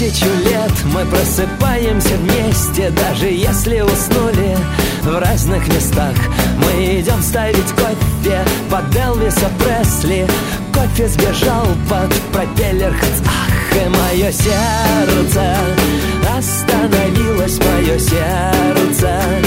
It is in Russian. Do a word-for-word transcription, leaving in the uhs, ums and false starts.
тысячу лет мы просыпаемся вместе, даже если уснули в разных местах. Мы идем ставить кофе под Элвиса Пресли. Кофе сбежал под пропеллер. Ах, и мое сердце остановилось, мое сердце